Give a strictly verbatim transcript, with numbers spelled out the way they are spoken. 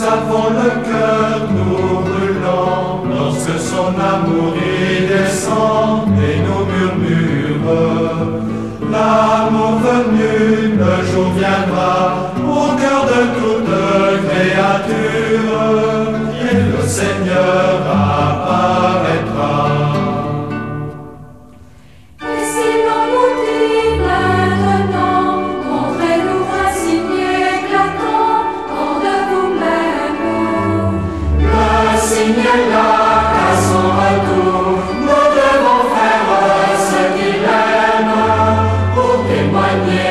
avons le cœur nous brûlant, lorsque son amour y descend et nous murmure. L'amour venu, le jour viendra, au cœur de toute créature, et le Seigneur apparaîtra. Et si l'on nous dit maintenant, montrez-nous un signe éclatant, hors de vous-même. Le signe est là, qu'à son retour, nous devons faire ce qu'il aime, pour témoigner